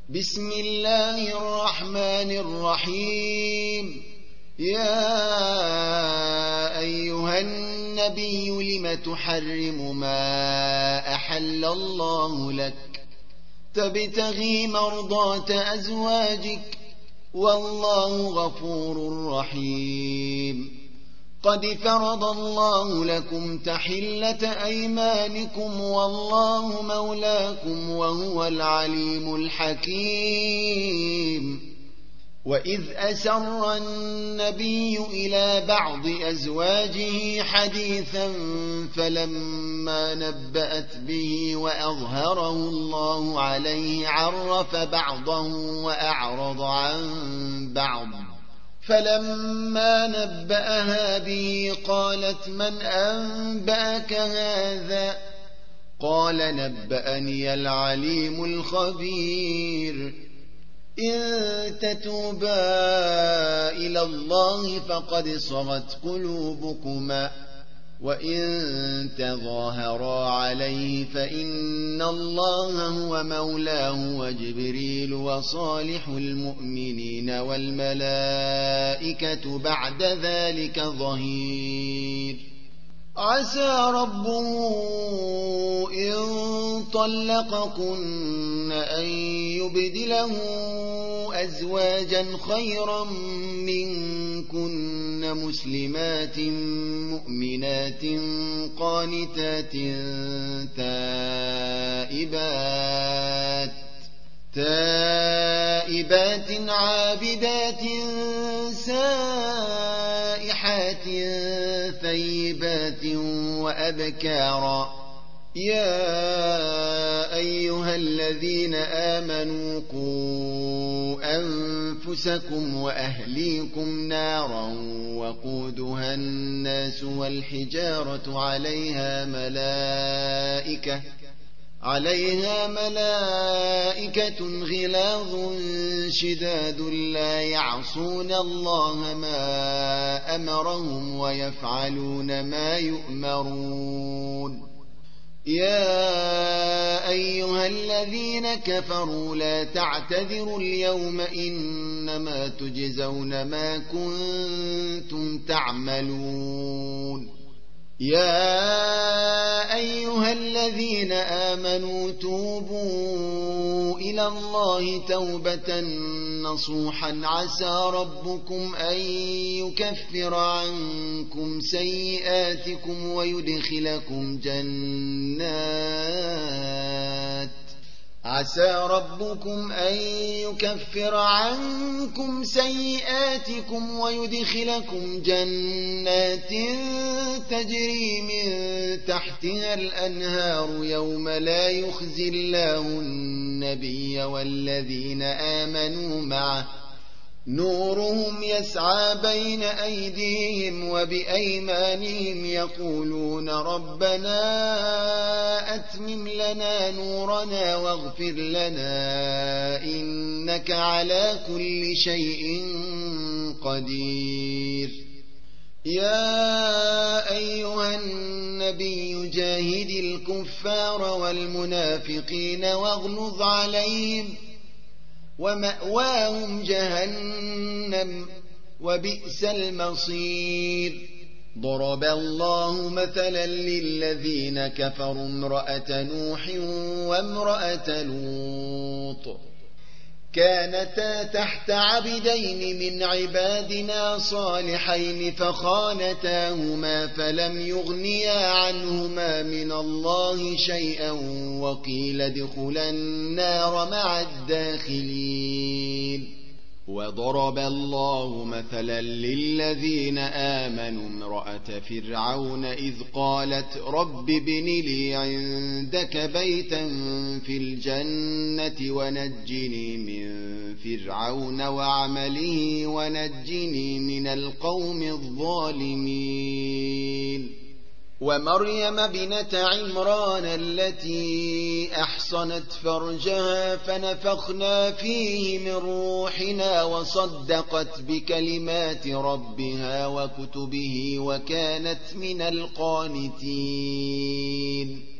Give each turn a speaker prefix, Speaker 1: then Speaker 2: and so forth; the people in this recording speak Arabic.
Speaker 1: بسم الله الرحمن الرحيم. يا أيها النبي لم تحرم ما أحل الله لك تبتغي مرضات أزواجك والله غفور رحيم. قد فرض الله لكم تحلة أيمانكم والله مولاكم وهو العليم الحكيم. وإذ أسر النبي إلى بعض أزواجه حديثا فلما نبأت به وأظهره الله عليه عرف بعضه وأعرض عن بعض، فلما نبأها به قالت من أنبأك هذا؟ قال نبأني العليم الخبير. إن تتوبا إلى الله فقد صغت قلوبكما وإن تظاهرا عليه فإن الله هو مولاه وجبريل وصالح المؤمنين والملائكة بعد ذلك ظهير. عسى ربه إن طلقكن أن يبدله أزواجا خيرا منكن مسلمات مؤمنات قانتات تائبات عابدات سائحات ثيبات وأبكارا. يا أيها الذين آمنوا قوا أنفسكم وأهليكم نارا وقودها الناس والحجارة عليها ملائكة غلاظ شداد لا يعصون الله ما أمرهم ويفعلون ما يؤمرون. يا أيها الذين كفروا لا تعتذروا اليوم إنما تجزون ما كنتم تعملون. يا أيها الذين آمنوا توبوا إلى الله توبة نصوحا عسى ربكم أن يكفر عنكم سيئاتكم ويدخلكم جنات تجري من تحتها الأنهار يوم لا يخزي الله النبي والذين آمنوا معه نورهم يسعى بين أيديهم وبأيمانهم يقولون ربنا أتمم لنا نورنا واغفر لنا إنك على كل شيء قدير. يا أيها النبي جاهد الكفار والمنافقين واغلظ عليهم ومأواهم جهنم وبئس المصير. ضرب الله مثلا للذين كفروا امرأة نوح وامرأة لوط كانتا تحت عبدين من عبادنا صالحين فخانتاهما فلم يغنيا عنهما من الله شيئا وقيل ادخلا النار مع الداخلين. وضرب الله مثلا للذين آمنوا امرأة فرعون إذ قالت رب ابن لي عندك بيتا في الجنة ونجني من فرعون وعمله ونجني من القوم الظالمين. ومريم بنت عمران التي أحصنت فرجها فنفخنا فيه من روحنا وصدقت بكلمات ربها وكتبه وكانت من القانتين.